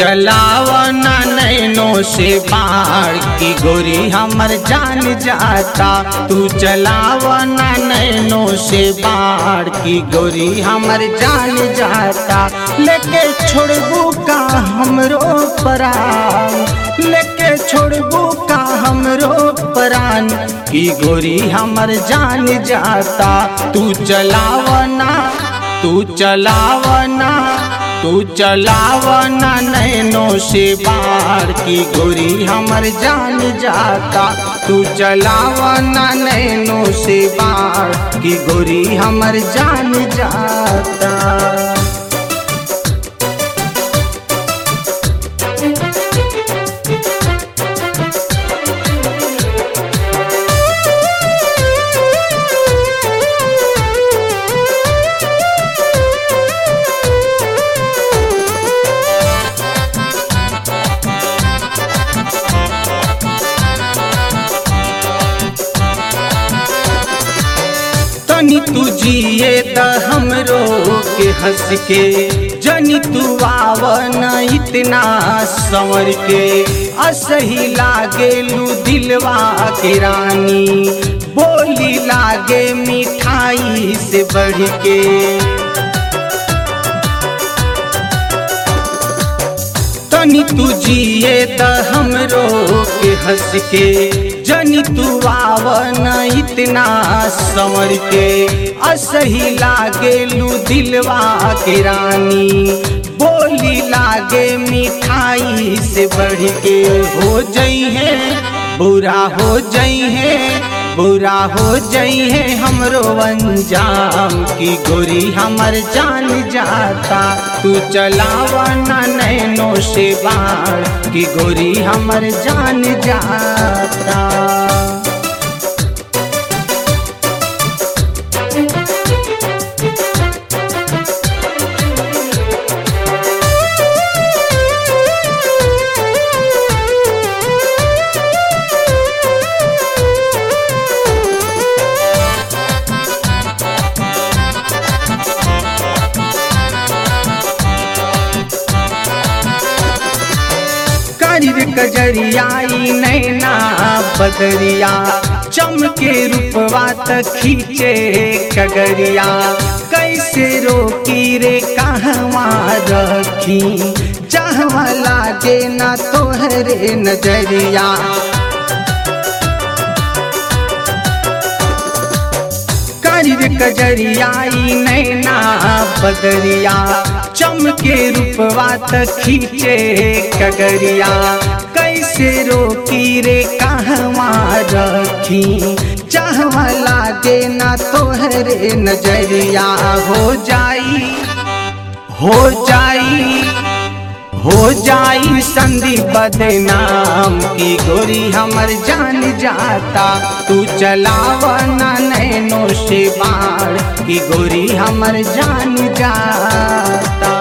चलावना नैनों से बाढ़ की गोरी हमर जान जाता। तू चलावना नैनों से बाढ़ की गोरी हमर जान जाता। लेके छोड़बू का हमरो प्राण, लेके छोड़बू का हमरो प्राण की गोरी हमर जान जाता। तू चलावना, तू चलावना, तू चलावना नैनों से बाढ़ की गोरी हमर जान जाता। तू चलावना नैनों से बाढ़ की गोरी हमर जान जाता। जनी तू जिए द हमरो के हंस के, जनी तू आवन इतना संवर के। असही लागेलू दिलवा के रानी, बोली लागे मिठाई से बढ़ के। तनी तू जिए द हमरो के हंस के, जनी तू आवन इतना संवर के। असही लागेलू दिलवा के रानी, बोली लागे मिठाई से बढ़ के। हो जई है बुरा, हो जई है बुरा, हो जई है हमरो अंजाम की गोरी हमर जान जाता। तू चलावना नैनों से बाढ़ की गोरी हमर जान जाता। कजरियाई नैना बदरिया, चमके रूपवा त खींचे कगरिया। कैसे रोकी रे कहवा रखी, जहवा लागे ना तोहरे नजरिया। कजरियाई नैना बदरिया, चमके रूपवा त खींचे कगरिया। कैसे रोकी रे कहवा रखी, जहवा लागे ना तोहरे नजरिया। हो जाई, हो जाई, हो जाई संधि बदनाम की गोरी हमर जान जाता। तू चलावना नैनों से बाढ़ की गोरी हमर जान जाता।